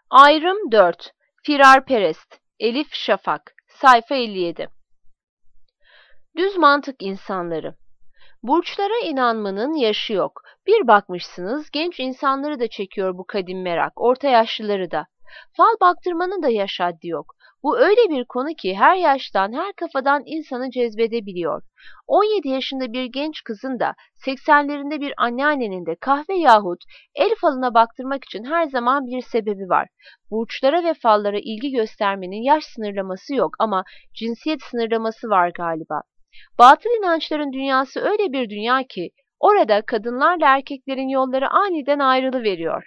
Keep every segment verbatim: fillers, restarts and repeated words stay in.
Ayrım dört. Firarperest. Elif Şafak. Sayfa elli yedi. Düz mantık insanları. Burçlara inanmanın yaşı yok. Bir bakmışsınız genç insanları da çekiyor bu kadim merak, orta yaşlıları da. Fal baktırmanın da yaş haddi yok. Bu öyle bir konu ki her yaştan, her kafadan insanı cezbedebiliyor. on yedi yaşında bir genç kızın da seksenlerinde bir anneannenin de kahve yahut el falına baktırmak için her zaman bir sebebi var. Burçlara ve fallara ilgi göstermenin yaş sınırlaması yok ama cinsiyet sınırlaması var galiba. Batıl inançların dünyası öyle bir dünya ki orada kadınlarla erkeklerin yolları aniden ayrılıveriyor.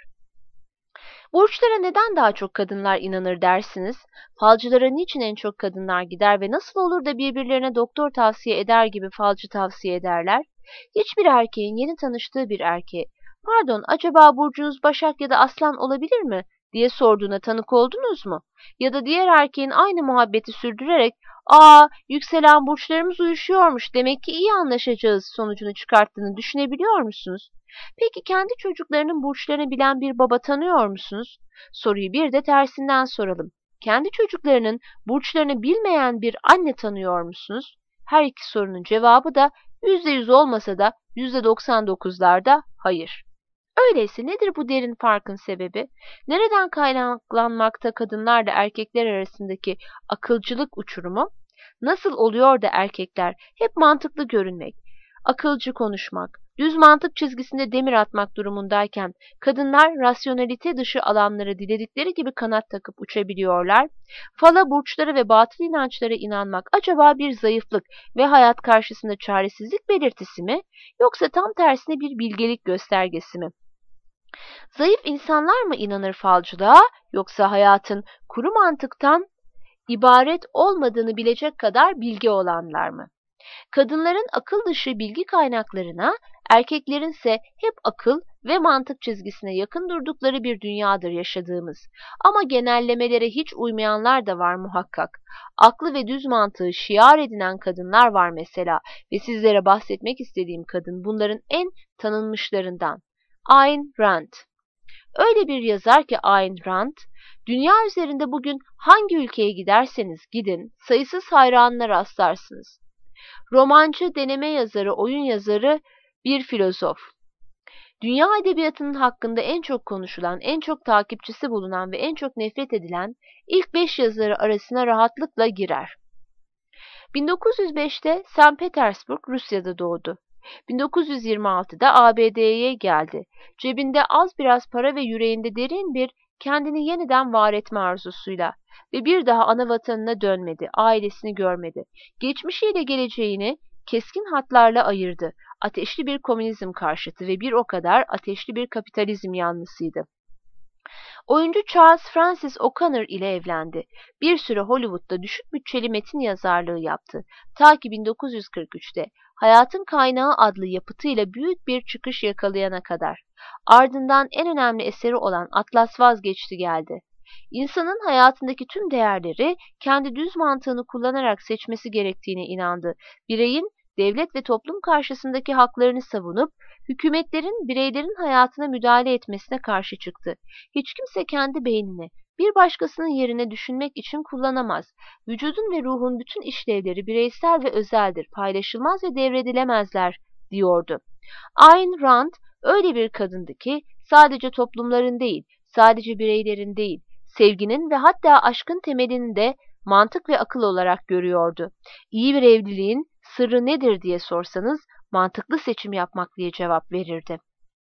Burçlara neden daha çok kadınlar inanır dersiniz? Falcılara niçin en çok kadınlar gider ve nasıl olur da birbirlerine doktor tavsiye eder gibi falcı tavsiye ederler? Hiçbir erkeğin yeni tanıştığı bir erkeğe, "Pardon, acaba burcunuz Başak ya da Aslan olabilir mi?" diye sorduğuna tanık oldunuz mu? Ya da diğer erkeğin aynı muhabbeti sürdürerek, "Aa, yükselen burçlarımız uyuşuyormuş, demek ki iyi anlaşacağız" sonucunu çıkarttığını düşünebiliyor musunuz? Peki kendi çocuklarının burçlarını bilen bir baba tanıyor musunuz? Soruyu bir de tersinden soralım. Kendi çocuklarının burçlarını bilmeyen bir anne tanıyor musunuz? Her iki sorunun cevabı da yüzde yüz olmasa da yüzde doksan dokuzlarda hayır. Öyleyse nedir bu derin farkın sebebi? Nereden kaynaklanmakta kadınlarla erkekler arasındaki akılcılık uçurumu? Nasıl oluyor da erkekler hep mantıklı görünmek, akılcı konuşmak, düz mantık çizgisinde demir atmak durumundayken kadınlar rasyonelite dışı alanlara diledikleri gibi kanat takıp uçabiliyorlar? Fala, burçlara ve batıl inançlara inanmak acaba bir zayıflık ve hayat karşısında çaresizlik belirtisi mi? Yoksa tam tersine bir bilgelik göstergesi mi? Zayıf insanlar mı inanır falcılığa, yoksa hayatın kuru mantıktan ibaret olmadığını bilecek kadar bilgi olanlar mı? Kadınların akıl dışı bilgi kaynaklarına, erkeklerinse hep akıl ve mantık çizgisine yakın durdukları bir dünyadır yaşadığımız. Ama genellemelere hiç uymayanlar da var muhakkak. Aklı ve düz mantığı şiar edinen kadınlar var mesela ve sizlere bahsetmek istediğim kadın bunların en tanınmışlarından. Ayn Rand. Öyle bir yazar ki Ayn Rand, dünya üzerinde bugün hangi ülkeye giderseniz gidin sayısız hayranına rastlarsınız. Romancı, deneme yazarı, oyun yazarı, bir filozof. Dünya edebiyatının hakkında en çok konuşulan, en çok takipçisi bulunan ve en çok nefret edilen ilk beş yazarı arasına rahatlıkla girer. bin dokuz yüz beşte Sankt Petersburg, Rusya'da doğdu. bin dokuz yüz yirmi altıda A B D'ye geldi. Cebinde az biraz para ve yüreğinde derin bir kendini yeniden var etme arzusuyla ve bir daha ana vatanına dönmedi, ailesini görmedi. Geçmişiyle geleceğini keskin hatlarla ayırdı. Ateşli bir komünizm karşıtı ve bir o kadar ateşli bir kapitalizm yanlısıydı. Oyuncu Charles Francis O'Connor ile evlendi. Bir süre Hollywood'da düşük bütçeli metin yazarlığı yaptı. Ta ki bin dokuz yüz kırk üçte Hayatın Kaynağı adlı yapıtıyla büyük bir çıkış yakalayana kadar. Ardından en önemli eseri olan Atlas vazgeçti geldi. İnsanın hayatındaki tüm değerleri kendi düz mantığını kullanarak seçmesi gerektiğine inandı. Bireyin devlet ve toplum karşısındaki haklarını savunup hükümetlerin bireylerin hayatına müdahale etmesine karşı çıktı. Hiç kimse kendi beynini bir başkasının yerine düşünmek için kullanamaz. Vücudun ve ruhun bütün işlevleri bireysel ve özeldir, paylaşılmaz ve devredilemezler, diyordu. Ayn Rand öyle bir kadındı ki sadece toplumların değil, sadece bireylerin değil, sevginin ve hatta aşkın temelini de mantık ve akıl olarak görüyordu. İyi bir evliliğin sırrı nedir diye sorsanız mantıklı seçim yapmak diye cevap verirdi.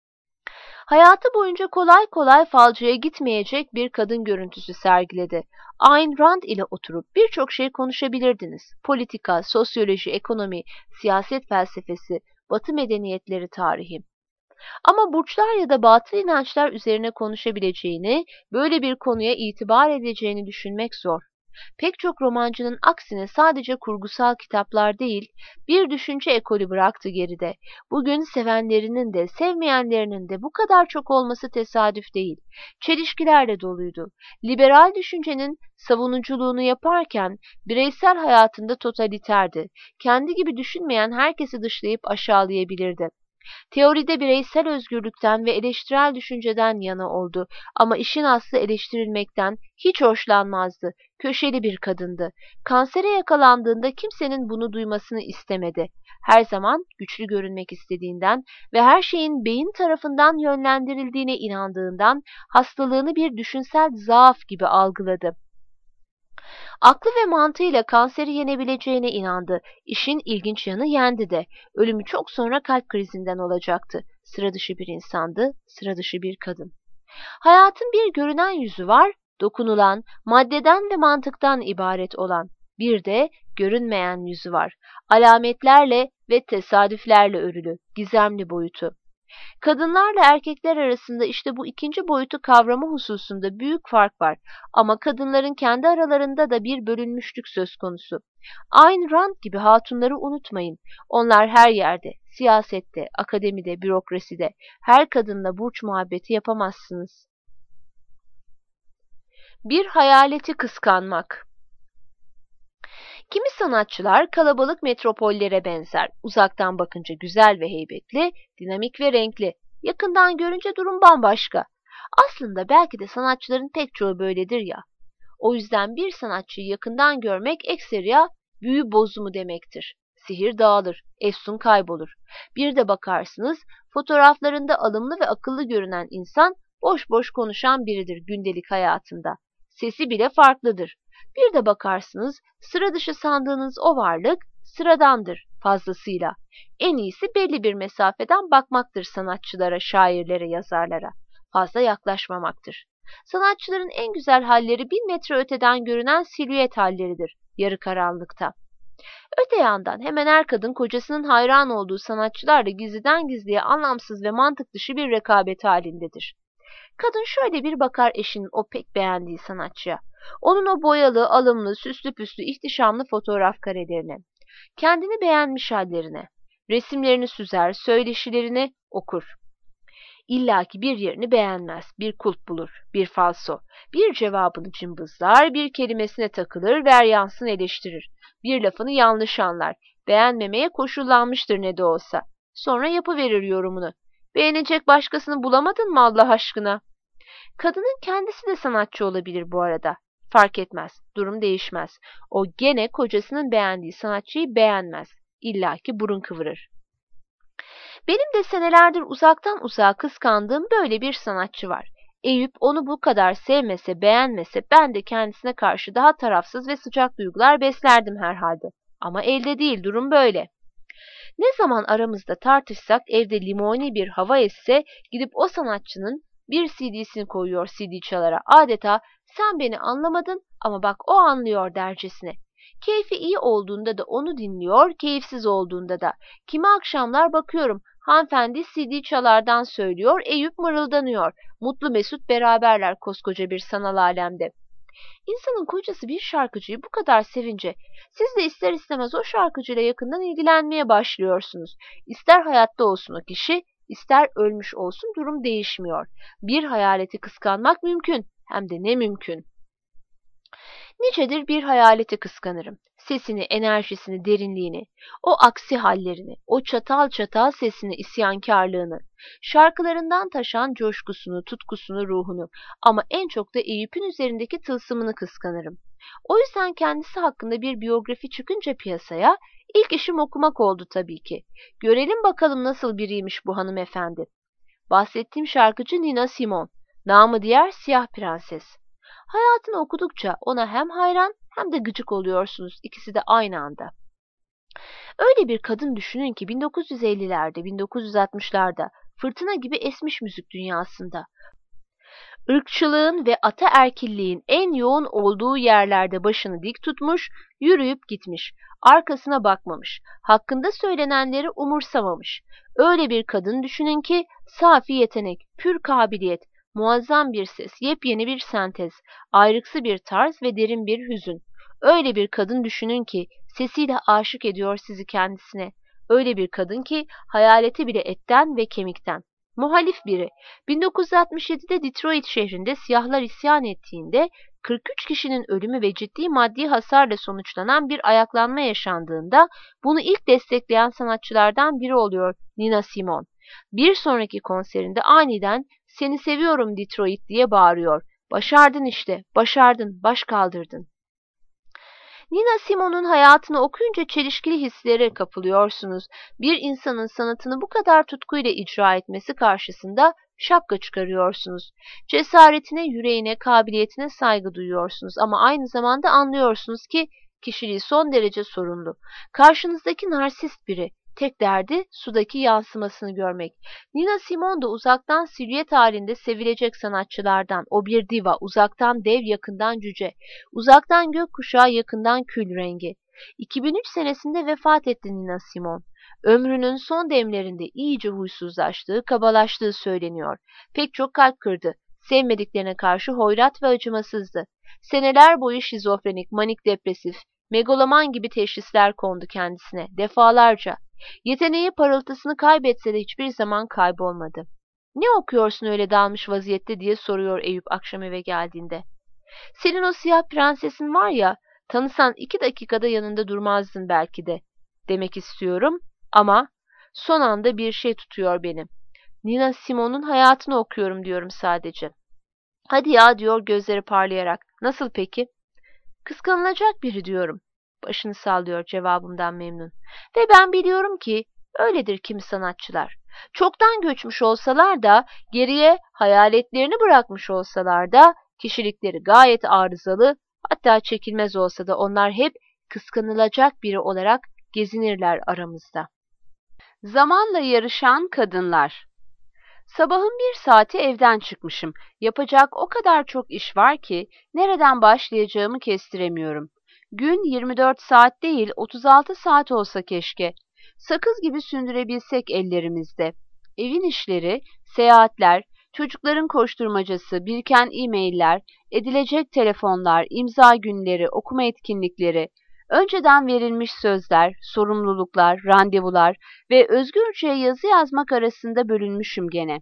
Hayatı boyunca kolay kolay falcıya gitmeyecek bir kadın görüntüsü sergiledi. Ayn Rand ile oturup birçok şey konuşabilirdiniz. Politika, sosyoloji, ekonomi, siyaset felsefesi, Batı medeniyetleri tarihi. Ama burçlar ya da batıl inançlar üzerine konuşabileceğini, böyle bir konuya itibar edeceğini düşünmek zor. Pek çok romancının aksine sadece kurgusal kitaplar değil, bir düşünce ekolü bıraktı geride. Bugün sevenlerinin de sevmeyenlerinin de bu kadar çok olması tesadüf değil. Çelişkilerle doluydu. Liberal düşüncenin savunuculuğunu yaparken bireysel hayatında totaliterdi. Kendi gibi düşünmeyen herkesi dışlayıp aşağılayabilirdi. Teoride bireysel özgürlükten ve eleştirel düşünceden yana oldu ama işin aslı eleştirilmekten hiç hoşlanmazdı. Köşeli bir kadındı. Kansere yakalandığında kimsenin bunu duymasını istemedi. Her zaman güçlü görünmek istediğinden ve her şeyin beyin tarafından yönlendirildiğine inandığından hastalığını bir düşünsel zaaf gibi algıladı. Aklı ve mantığıyla kanseri yenebileceğine inandı. İşin ilginç yanı yendi de. Ölümü çok sonra kalp krizinden olacaktı. Sıra dışı bir insandı, sıra dışı bir kadın. Hayatın bir görünen yüzü var, dokunulan, maddeden ve mantıktan ibaret olan. Bir de görünmeyen yüzü var. Alametlerle ve tesadüflerle örülü, gizemli boyutu. Kadınlarla erkekler arasında işte bu ikinci boyutu kavrama hususunda büyük fark var. Ama kadınların kendi aralarında da bir bölünmüşlük söz konusu. Ayn Rand gibi hatunları unutmayın. Onlar her yerde, siyasette, akademide, bürokraside, her kadınla burç muhabbeti yapamazsınız. Bir hayaleti kıskanmak. Kimi sanatçılar kalabalık metropollere benzer. Uzaktan bakınca güzel ve heybetli, dinamik ve renkli. Yakından görünce durum bambaşka. Aslında belki de sanatçıların pek çoğu böyledir ya. O yüzden bir sanatçıyı yakından görmek ekseriya büyü bozumu demektir. Sihir dağılır, efsun kaybolur. Bir de bakarsınız fotoğraflarında alımlı ve akıllı görünen insan boş boş konuşan biridir gündelik hayatında. Sesi bile farklıdır. Bir de bakarsınız sıra dışı sandığınız o varlık sıradandır fazlasıyla. En iyisi belli bir mesafeden bakmaktır sanatçılara, şairlere, yazarlara. Fazla yaklaşmamaktır. Sanatçıların en güzel halleri bin metre öteden görünen silüet halleridir, yarı karanlıkta. Öte yandan hemen her kadın kocasının hayran olduğu sanatçılarla gizliden gizliye anlamsız ve mantık dışı bir rekabet halindedir. Kadın şöyle bir bakar eşinin o pek beğendiği sanatçıya. Onun o boyalı, alımlı, süslü püslü, ihtişamlı fotoğraf karelerine, kendini beğenmiş hallerine, resimlerini süzer, söyleşilerini okur. İlla ki bir yerini beğenmez, bir kulp bulur, bir falso, bir cevabını cımbızlar, bir kelimesine takılır, veryansını eleştirir, bir lafını yanlış anlar, beğenmemeye koşullanmıştır ne de olsa. Sonra yapıverir yorumunu. Beğenecek başkasını bulamadın mı Allah aşkına? Kadının kendisi de sanatçı olabilir bu arada. Fark etmez, durum değişmez. O gene kocasının beğendiği sanatçıyı beğenmez. İlla ki burun kıvırır. Benim de senelerdir uzaktan uzağa kıskandığım böyle bir sanatçı var. Eyüp onu bu kadar sevmese, beğenmese ben de kendisine karşı daha tarafsız ve sıcak duygular beslerdim herhalde. Ama elde değil, durum böyle. Ne zaman aramızda tartışsak, evde limoni bir hava esse, gidip o sanatçının bir C D'sini koyuyor C D çalara. Adeta sen beni anlamadın ama bak o anlıyor dercesine. Keyfi iyi olduğunda da onu dinliyor, keyifsiz olduğunda da. Kimi akşamlar bakıyorum, hanımefendi C D çalardan söylüyor, Eyüp mırıldanıyor. Mutlu mesut beraberler koskoca bir sanal alemde. İnsanın kocası bir şarkıcıyı bu kadar sevince, siz de ister istemez o şarkıcıyla yakından ilgilenmeye başlıyorsunuz. İster hayatta olsun o kişi, ister ölmüş olsun durum değişmiyor. Bir hayaleti kıskanmak mümkün, hem de ne mümkün. Nicedir bir hayaleti kıskanırım. Sesini, enerjisini, derinliğini, o aksi hallerini, o çatal çatal sesini, isyankarlığını, şarkılarından taşan coşkusunu, tutkusunu, ruhunu ama en çok da Eyüp'ün üzerindeki tılsımını kıskanırım. O yüzden kendisi hakkında bir biyografi çıkınca piyasaya ilk işim okumak oldu tabii ki. Görelim bakalım nasıl biriymiş bu hanımefendi. Bahsettiğim şarkıcı Nina Simone, namı diğer Siyah Prenses. Hayatını okudukça ona hem hayran hem de gıcık oluyorsunuz, ikisi de aynı anda. Öyle bir kadın düşünün ki bin dokuz yüz ellilerde, bin dokuz yüz altmışlarda fırtına gibi esmiş müzik dünyasında. Irkçılığın ve ataerkilliğin en yoğun olduğu yerlerde başını dik tutmuş, yürüyüp gitmiş, arkasına bakmamış, hakkında söylenenleri umursamamış. Öyle bir kadın düşünün ki safi yetenek, pür kabiliyet, muazzam bir ses, yepyeni bir sentez, ayrıksı bir tarz ve derin bir hüzün. Öyle bir kadın düşünün ki sesiyle aşık ediyor sizi kendisine. Öyle bir kadın ki hayaleti bile etten ve kemikten. Muhalif biri. bin dokuz yüz altmış yedide Detroit şehrinde siyahlar isyan ettiğinde kırk üç kişinin ölümü ve ciddi maddi hasarla sonuçlanan bir ayaklanma yaşandığında bunu ilk destekleyen sanatçılardan biri oluyor Nina Simone. Bir sonraki konserinde aniden "Seni seviyorum Detroit" diye bağırıyor. Başardın işte, başardın, baş kaldırdın. Nina Simone'un hayatını okuyunca çelişkili hislere kapılıyorsunuz. Bir insanın sanatını bu kadar tutkuyla icra etmesi karşısında şapka çıkarıyorsunuz. Cesaretine, yüreğine, kabiliyetine saygı duyuyorsunuz ama aynı zamanda anlıyorsunuz ki kişiliği son derece sorunlu. Karşınızdaki narsist biri. Tek derdi sudaki yansımasını görmek. Nina Simone da uzaktan silüet halinde sevilecek sanatçılardan. O bir diva, uzaktan dev, yakından cüce. Uzaktan gökkuşağı, yakından kül rengi. iki bin üç senesinde vefat etti Nina Simone. Ömrünün son demlerinde iyice huysuzlaştığı, kabalaştığı söyleniyor. Pek çok kalp kırdı. Sevmediklerine karşı hoyrat ve acımasızdı. Seneler boyu şizofrenik, manik depresif, megaloman gibi teşhisler kondu kendisine. Defalarca. Yeteneği parıltısını kaybetse de hiçbir zaman kaybolmadı. "Ne okuyorsun öyle dalmış vaziyette?" diye soruyor Eyüp akşam eve geldiğinde. "Senin o siyah prensesin var ya, tanısan iki dakikada yanında durmazdın belki de" demek istiyorum ama son anda bir şey tutuyor beni. Nina Simone'un hayatını okuyorum diyorum sadece. "Hadi ya" diyor gözleri parlayarak. "Nasıl peki?" "Kıskanılacak biri" diyorum. Başını sallıyor cevabımdan memnun. Ve ben biliyorum ki öyledir kimi sanatçılar. Çoktan göçmüş olsalar da, geriye hayaletlerini bırakmış olsalar da, kişilikleri gayet arızalı, hatta çekilmez olsa da onlar hep kıskanılacak biri olarak gezinirler aramızda. Zamanla yarışan kadınlar. Sabahın bir saati evden çıkmışım. Yapacak o kadar çok iş var ki nereden başlayacağımı kestiremiyorum. Gün yirmi dört saat değil, otuz altı saat olsa keşke. Sakız gibi sündürebilsek ellerimizde. Evin işleri, seyahatler, çocukların koşturmacası, biriken e-mailler, edilecek telefonlar, imza günleri, okuma etkinlikleri, önceden verilmiş sözler, sorumluluklar, randevular ve özgürce yazı yazmak arasında bölünmüşüm gene.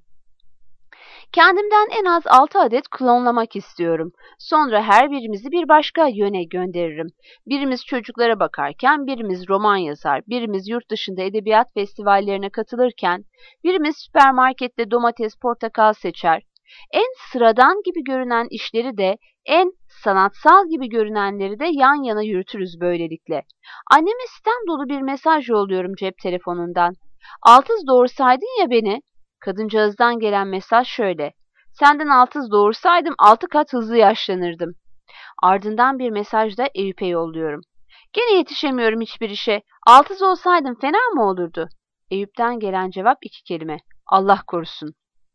Kendimden en az altı adet klonlamak istiyorum. Sonra her birimizi bir başka yöne gönderirim. Birimiz çocuklara bakarken, birimiz roman yazar, birimiz yurt dışında edebiyat festivallerine katılırken, birimiz süpermarkette domates, portakal seçer. En sıradan gibi görünen işleri de, en sanatsal gibi görünenleri de yan yana yürütürüz böylelikle. Anneme sitem dolu bir mesaj yolluyorum cep telefonundan. "Altız doğursaydın ya beni." Kadıncağızdan gelen mesaj şöyle: "Senden altız doğursaydım altı kat hızlı yaşlanırdım." Ardından bir mesaj da Eyüp'e yolluyorum. "Gene yetişemiyorum hiçbir işe. Altız olsaydım fena mı olurdu?" Eyüp'ten gelen cevap iki kelime: "Allah korusun."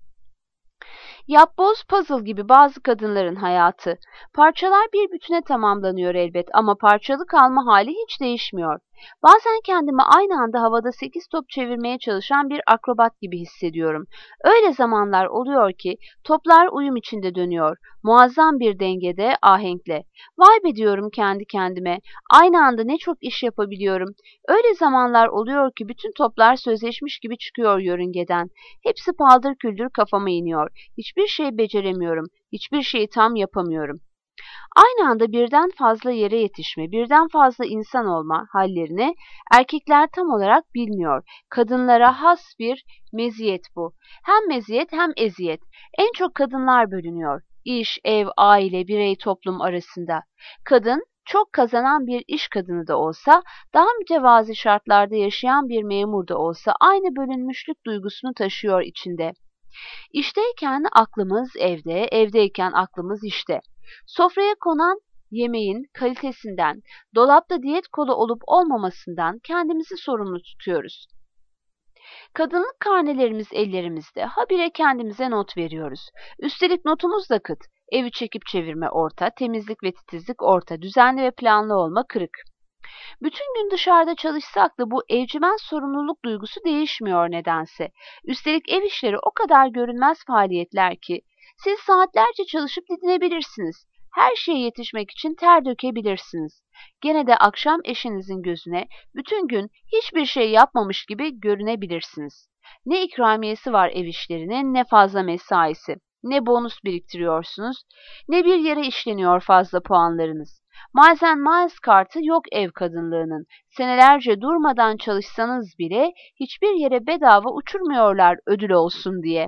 Yapboz puzzle gibi bazı kadınların hayatı. Parçalar bir bütüne tamamlanıyor elbet ama parçalı kalma hali hiç değişmiyor. Bazen kendimi aynı anda havada sekiz top çevirmeye çalışan bir akrobat gibi hissediyorum. Öyle zamanlar oluyor ki toplar uyum içinde dönüyor. Muazzam bir dengede, ahenkle. Vay be diyorum kendi kendime. Aynı anda ne çok iş yapabiliyorum. Öyle zamanlar oluyor ki bütün toplar sözleşmiş gibi çıkıyor yörüngeden. Hepsi paldır küldür kafama iniyor. Hiçbir şey beceremiyorum. Hiçbir şeyi tam yapamıyorum. Aynı anda birden fazla yere yetişme, birden fazla insan olma hallerini erkekler tam olarak bilmiyor. Kadınlara has bir meziyet bu. Hem meziyet hem eziyet. En çok kadınlar bölünüyor. İş, ev, aile, birey, toplum arasında. Kadın, çok kazanan bir iş kadını da olsa, daha mütevazi şartlarda yaşayan bir memur da olsa aynı bölünmüşlük duygusunu taşıyor içinde. İşteyken aklımız evde, evdeyken aklımız işte. Sofraya konan yemeğin kalitesinden, dolapta diyet kolu olup olmamasından kendimizi sorumlu tutuyoruz. Kadınlık karnelerimiz ellerimizde, habire kendimize not veriyoruz. Üstelik notumuz da kıt. Evi çekip çevirme orta, temizlik ve titizlik orta, düzenli ve planlı olma kırık. Bütün gün dışarıda çalışsak da bu evcimen sorumluluk duygusu değişmiyor nedense. Üstelik ev işleri o kadar görünmez faaliyetler ki siz saatlerce çalışıp didinebilirsiniz. Her şeye yetişmek için ter dökebilirsiniz. Gene de akşam eşinizin gözüne bütün gün hiçbir şey yapmamış gibi görünebilirsiniz. Ne ikramiyesi var ev işlerinin, ne fazla mesaisi. Ne bonus biriktiriyorsunuz, ne bir yere işleniyor fazla puanlarınız. Miles and Miles kartı yok ev kadınlığının. Senelerce durmadan çalışsanız bile hiçbir yere bedava uçurmuyorlar ödül olsun diye.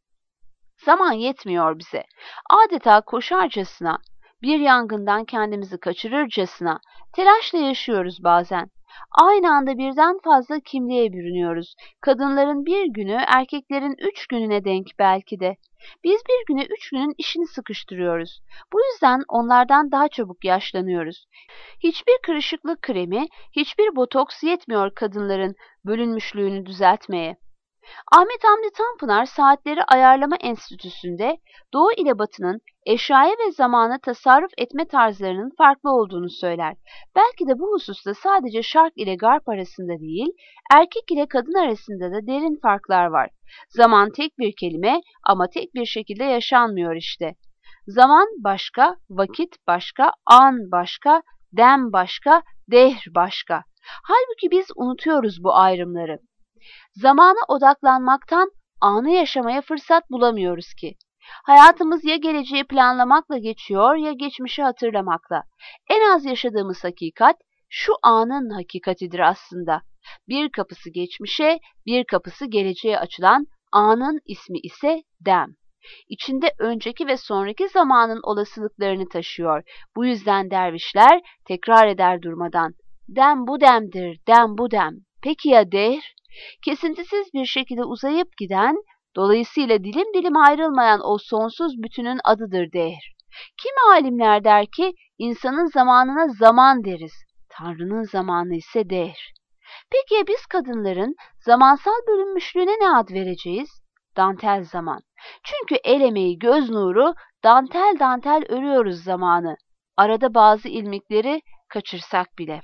Zaman yetmiyor bize. Adeta koşarcasına, bir yangından kendimizi kaçırırcasına telaşla yaşıyoruz bazen. Aynı anda birden fazla kimliğe bürünüyoruz. Kadınların bir günü erkeklerin üç gününe denk belki de. Biz bir güne üç günün işini sıkıştırıyoruz. Bu yüzden onlardan daha çabuk yaşlanıyoruz. Hiçbir kırışıklık kremi, hiçbir botoks yetmiyor kadınların bölünmüşlüğünü düzeltmeye. Ahmet Hamdi Tanpınar Saatleri Ayarlama Enstitüsü'nde Doğu ile Batı'nın eşyaya ve zamana tasarruf etme tarzlarının farklı olduğunu söyler. Belki de bu hususta sadece Şark ile Garp arasında değil, erkek ile kadın arasında da derin farklar var. Zaman tek bir kelime ama tek bir şekilde yaşanmıyor işte. Zaman başka, vakit başka, an başka, dem başka, dehr başka. Halbuki biz unutuyoruz bu ayrımları. Zamana odaklanmaktan anı yaşamaya fırsat bulamıyoruz ki. Hayatımız ya geleceği planlamakla geçiyor ya geçmişi hatırlamakla. En az yaşadığımız hakikat şu anın hakikatidir aslında. Bir kapısı geçmişe, bir kapısı geleceğe açılan anın ismi ise dem. İçinde önceki ve sonraki zamanın olasılıklarını taşıyor. Bu yüzden dervişler tekrar eder durmadan. Dem bu demdir, dem bu dem. Peki ya dehr? Kesintisiz bir şekilde uzayıp giden, dolayısıyla dilim dilim ayrılmayan o sonsuz bütünün adıdır dehr. Kimi alimler der ki, insanın zamanına zaman deriz, Tanrı'nın zamanı ise dehr. Peki ya biz kadınların zamansal bölünmüşlüğüne ne ad vereceğiz? Dantel zaman. Çünkü el emeği, göz nuru, dantel dantel örüyoruz zamanı. Arada bazı ilmikleri kaçırsak bile.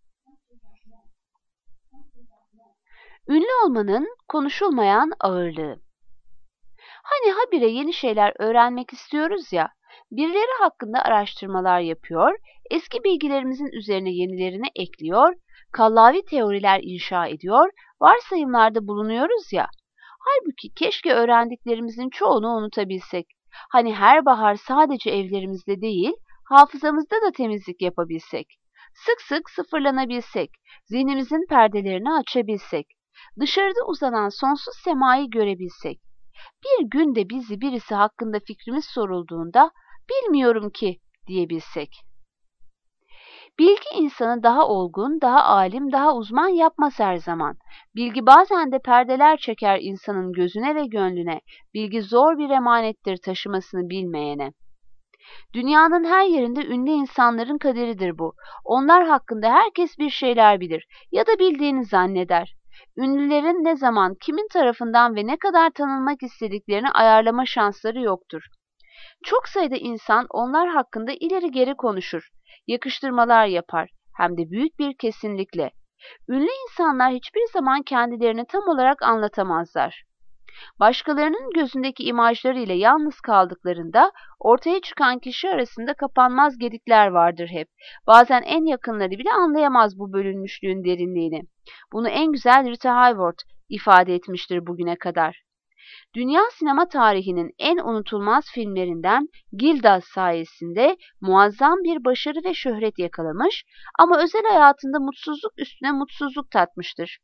Ünlü olmanın konuşulmayan ağırlığı. Hani habire yeni şeyler öğrenmek istiyoruz ya, birileri hakkında araştırmalar yapıyor, eski bilgilerimizin üzerine yenilerini ekliyor, kallavi teoriler inşa ediyor, varsayımlarda bulunuyoruz ya. Halbuki keşke öğrendiklerimizin çoğunu unutabilsek. Hani her bahar sadece evlerimizde değil, hafızamızda da temizlik yapabilsek. Sık sık sıfırlanabilsek, zihnimizin perdelerini açabilsek. Dışarıda uzanan sonsuz semayı görebilsek. Bir günde bizi birisi hakkında fikrimiz sorulduğunda bilmiyorum ki diyebilsek. Bilgi insanı daha olgun, daha alim, daha uzman yapmaz her zaman. Bilgi bazen de perdeler çeker insanın gözüne ve gönlüne. Bilgi zor bir emanettir taşımasını bilmeyene. Dünyanın her yerinde ünlü insanların kaderidir bu. Onlar hakkında herkes bir şeyler bilir ya da bildiğini zanneder. Ünlülerin ne zaman, kimin tarafından ve ne kadar tanınmak istediklerini ayarlama şansları yoktur. Çok sayıda insan onlar hakkında ileri geri konuşur, yakıştırmalar yapar, hem de büyük bir kesinlikle. Ünlü insanlar hiçbir zaman kendilerini tam olarak anlatamazlar. Başkalarının gözündeki imajlarıyla yalnız kaldıklarında ortaya çıkan kişi arasında kapanmaz gedikler vardır hep. Bazen en yakınları bile anlayamaz bu bölünmüşlüğün derinliğini. Bunu en güzel Rita Hayworth ifade etmiştir bugüne kadar. Dünya sinema tarihinin en unutulmaz filmlerinden Gilda sayesinde muazzam bir başarı ve şöhret yakalamış ama özel hayatında mutsuzluk üstüne mutsuzluk tatmıştır.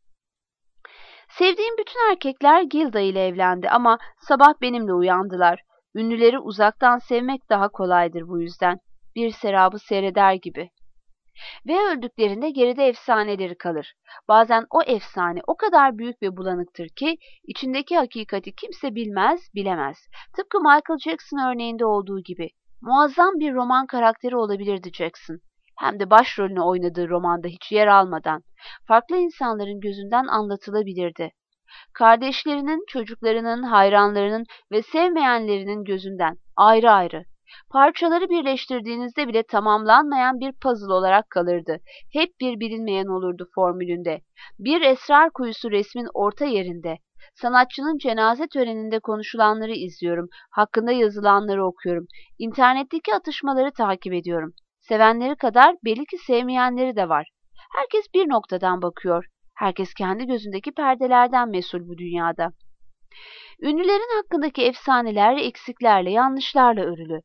Sevdiğim bütün erkekler Gilda ile evlendi ama sabah benimle uyandılar. Ünlüleri uzaktan sevmek daha kolaydır bu yüzden. Bir serabı seyreder gibi. Ve öldüklerinde geride efsaneleri kalır. Bazen o efsane o kadar büyük ve bulanıktır ki içindeki hakikati kimse bilmez, bilemez. Tıpkı Michael Jackson örneğinde olduğu gibi. Muazzam bir roman karakteri olabilirdi Jackson. Hem de başrolünü oynadığı romanda hiç yer almadan. Farklı insanların gözünden anlatılabilirdi. Kardeşlerinin, çocuklarının, hayranlarının ve sevmeyenlerinin gözünden ayrı ayrı. Parçaları birleştirdiğinizde bile tamamlanmayan bir puzzle olarak kalırdı. Hep bir bilinmeyen olurdu formülünde. Bir esrar kuyusu resmin orta yerinde. Sanatçının cenaze töreninde konuşulanları izliyorum. Hakkında yazılanları okuyorum. İnternetteki atışmaları takip ediyorum. Sevenleri kadar belli ki sevmeyenleri de var. Herkes bir noktadan bakıyor. Herkes kendi gözündeki perdelerden mesul bu dünyada. Ünlülerin hakkındaki efsaneler eksiklerle, yanlışlarla örülü.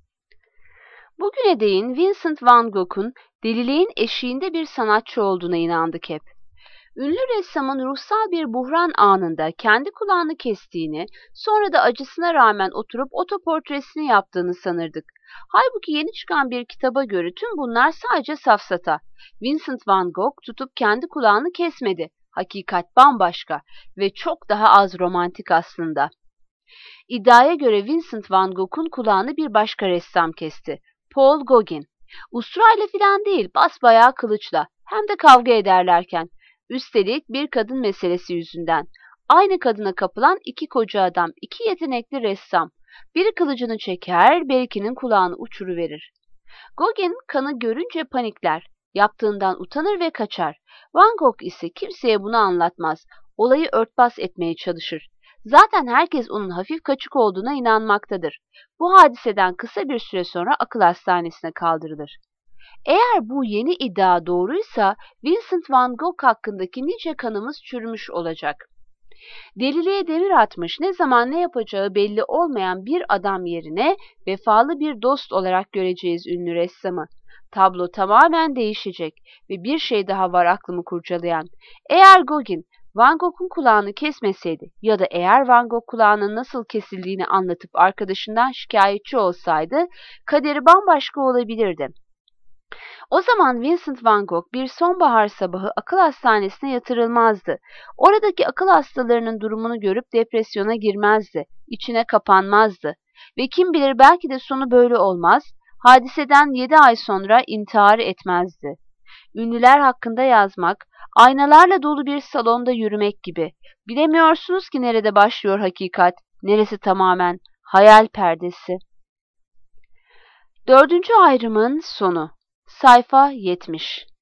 Bugüne değin Vincent van Gogh'un deliliğin eşiğinde bir sanatçı olduğuna inandık hep. Ünlü ressamın ruhsal bir buhran anında kendi kulağını kestiğini, sonra da acısına rağmen oturup otoportresini yaptığını sanırdık. Halbuki yeni çıkan bir kitaba göre tüm bunlar sadece safsata. Vincent van Gogh tutup kendi kulağını kesmedi. Hakikat bambaşka ve çok daha az romantik aslında. İddiaya göre Vincent van Gogh'un kulağını bir başka ressam kesti. Paul Gauguin. Usturayla filan değil, basbayağı kılıçla. Hem de kavga ederlerken. Üstelik bir kadın meselesi yüzünden. Aynı kadına kapılan iki koca adam, iki yetenekli ressam. Biri kılıcını çeker, berikinin kulağını uçuruverir. Gauguin kanı görünce panikler. Yaptığından utanır ve kaçar. Van Gogh ise kimseye bunu anlatmaz. Olayı örtbas etmeye çalışır. Zaten herkes onun hafif kaçık olduğuna inanmaktadır. Bu hadiseden kısa bir süre sonra akıl hastanesine kaldırılır. Eğer bu yeni iddia doğruysa Vincent van Gogh hakkındaki nice kanımız çürümüş olacak. Deliliğe demir atmış, ne zaman ne yapacağı belli olmayan bir adam yerine vefalı bir dost olarak göreceğiz ünlü ressamı. Tablo tamamen değişecek ve bir şey daha var aklımı kurcalayan. Eğer Gauguin Van Gogh'un kulağını kesmeseydi ya da eğer Van Gogh kulağının nasıl kesildiğini anlatıp arkadaşından şikayetçi olsaydı kaderi bambaşka olabilirdi. O zaman Vincent van Gogh bir sonbahar sabahı akıl hastanesine yatırılmazdı. Oradaki akıl hastalarının durumunu görüp depresyona girmezdi, içine kapanmazdı. Ve kim bilir belki de sonu böyle olmaz, hadiseden yedi ay sonra intihar etmezdi. Ünlüler hakkında yazmak, aynalarla dolu bir salonda yürümek gibi. Bilemiyorsunuz ki nerede başlıyor hakikat, neresi tamamen hayal perdesi. Dördüncü ayrımın sonu. Sayfa yetmiş.